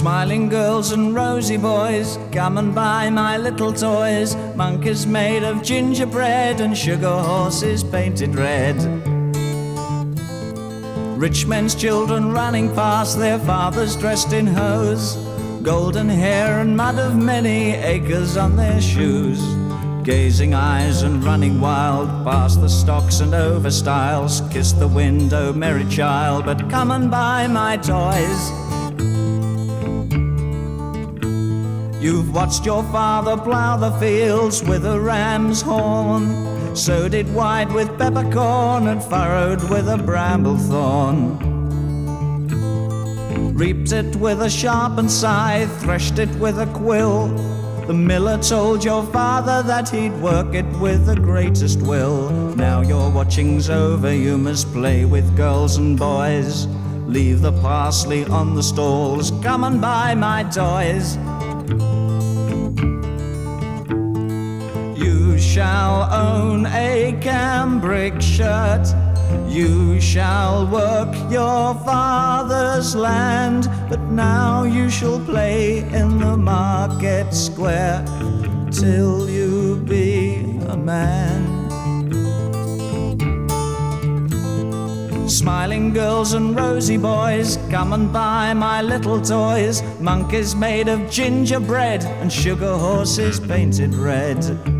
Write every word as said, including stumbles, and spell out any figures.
Smiling girls and rosy boys, come and buy my little toys. Monkeys made of gingerbread and sugar horses painted red. Rich men's children running past, their fathers dressed in hose. Golden hair and mud of many acres on their shoes. Gazing eyes and running wild past the stocks and over stiles. Kiss the window, merry child, but come and buy my toys. You've watched your father plough the fields with a ram's horn, sowed it wide with peppercorn and furrowed with a bramble thorn. Reaped it with a sharpened scythe, threshed it with a quill. The miller told your father that he'd work it with the greatest will. Now your watching's over, you must play with girls and boys. Leave the parsley on the stalls, come and buy my toys. You shall own a cambric shirt, you shall work your father's land, but now you shall play in the market square till you be a man. Smiling girls and rosy boys, come and buy my little toys. Monkeys made of gingerbread and sugar horses painted red.